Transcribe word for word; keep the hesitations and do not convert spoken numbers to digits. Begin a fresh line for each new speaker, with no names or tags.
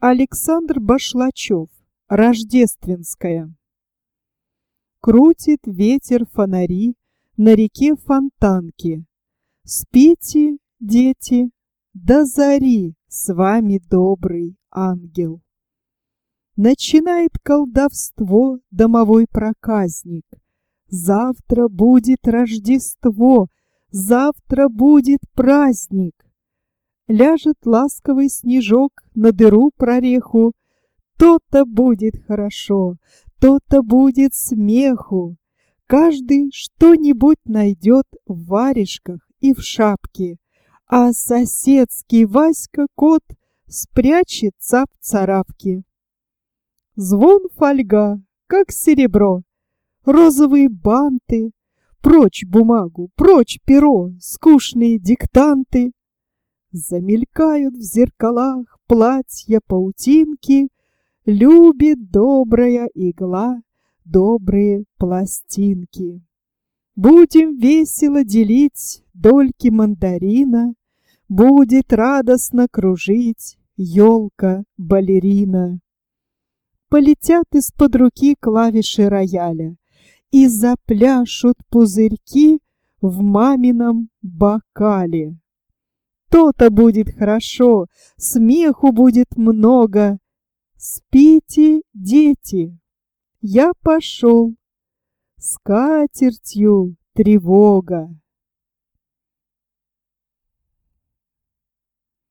Александр Башлачев. Рождественская. Крутит ветер фонари на реке Фонтанки. Спите, дети, до зари с вами добрый ангел. Начинает колдовство домовой проказник. Завтра будет Рождество, завтра будет праздник. Ляжет ласковый снежок на дыру-прореху, то-то будет хорошо, то-то будет смеху. Каждый что-нибудь найдет в варежках и в шапке, а соседский Васька-кот спрячется в царапке. Звон фольга, как серебро, розовые банты, прочь бумагу, прочь перо, скучные диктанты. Замелькают в зеркалах платья-паутинки, любит добрая игла добрые пластинки. Будем весело делить дольки мандарина, будет радостно кружить елка-балерина. Полетят из-под руки клавиши рояля и запляшут пузырьки в мамином бокале. То-то будет хорошо, смеху будет много. Спите, дети, я пошел. Скатертью тревога.